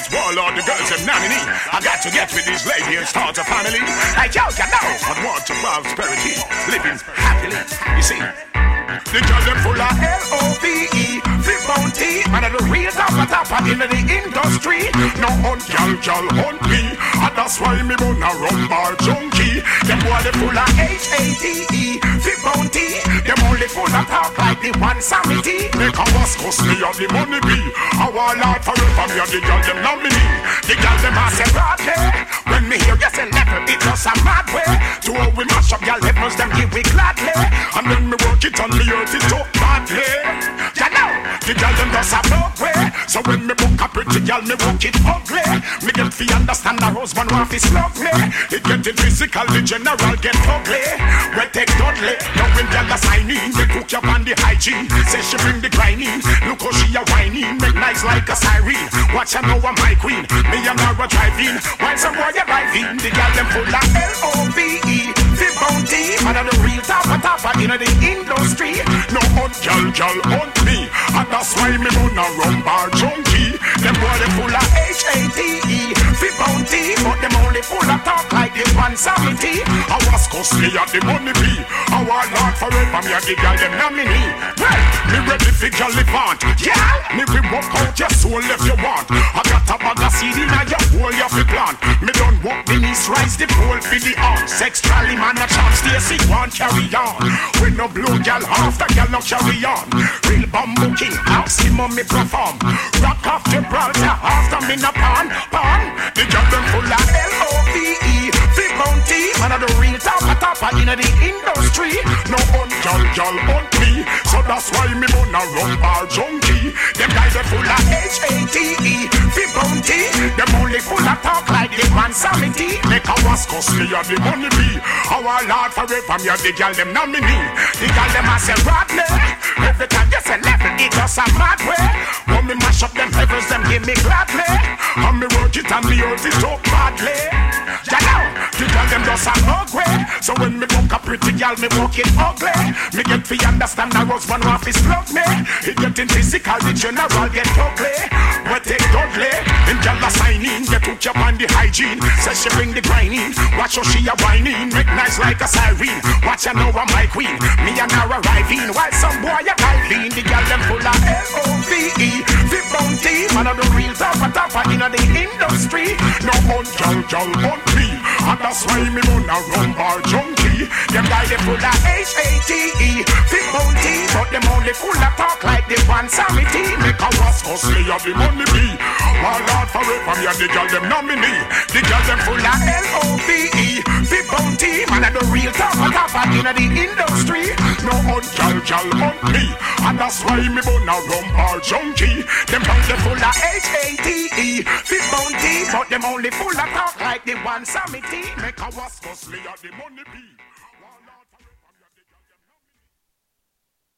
this warlord, the girls them nominee. I got to get with these ladies and start a family. Like y'all can know, but want to prosperity, living happily. You see, the girls them full of L-O-V-E, flip bounty, man of the real top in the industry. No hunt, y'all hunt me, and that's why me wanna run bar junkie. Them boy they full of H-A-T-E, flip bounty. Them only full of talk like the one samity. Make a was cost me of the money be. I want out forever me and the girl them nominee. The girl them a say broadly. When me hear you say level, it just a mad way. To how we mash up y'all levels, them give we gladly. And then me work it on the earth, it up badly. You know, the girl them just a broke way. So when me book a pretty girl, me book it ugly. Me get fi understand the husband want fi slug me. It getting physical, the general get ugly. We take Dudley, now when girl a sign in, they cook up on the hygiene. Say she bring the grinding, look how she a whining. Make nice like a siren, watch her know I'm my queen. Me and her a driving, while some boy a driving. The girl them full of L-O-V-E, the bounty. Man of the real topper in the industry. No hunt, girl hunt me, and that's why me gonna run bar junkie. Them boy they full of H-A-T-E, the bounty. But them only full of talk like the one samity. I was costly at the money be. I want Lord forever, me a the girl them nominee. Well, me ready for jolly pant. Yeah, me we walk out your soul if you want. I got a bag of seed in your hole you fi plant. Me done walk the knees, rise the pole for the arm. Sex trolley man a chance, Stacy one carry on. We no blue gal, half the gal no carry on. Real bamboo king, maximum me perform. Rock off the brother, after me na pan. The girl them full of L-O-V-E, the bounty. Man a the real topper in the industry. No hunt, girl hunt me, so that's why me wanna run bar junkie. Them guys are full of H-A-T-E, the bounty. Them only full of talk like the man samity. Make a was costly of the money be. Our Lord forever, me a the girl them nominee. The girl them a say Rodney. Every time you say level, it just a mad way. When me mash up them heavens, them give me gladly. And me work it and me earth it up badly. You know, the girl them just a ugly. So when me book a pretty girl, me walk it ugly. Me get fi understand that husband want fi slug me. It getting physical, the general get ugly. We take Dudley, and girl a sign in. Get hook up on the hygiene. Says she bring the grinding. Watch how she a whining. Make nice like a siren. Watch her know I'm my queen. Me and her arriving. While some boy a diving. The girl them full of L-O-V-E, the bounty. Man of the real topper in the industry. No hunt, girl hunt me, and that's why me wanna run bar junkie. Them guys they full of H-A-T-E, the bounty. But them only full of talk like the one samity. Make a was costly of the money be. My Lord forever, me and the girl them nominee. The girl them full of L-O-V-E, the bounty. Man of the real topper in the industry. No hunt, girl hunt me, and that's why me wanna run bar junkie. Them guys they full of H-A-T-E, the bounty. But them only full of talk like the one samity. Make a was costly of the money be.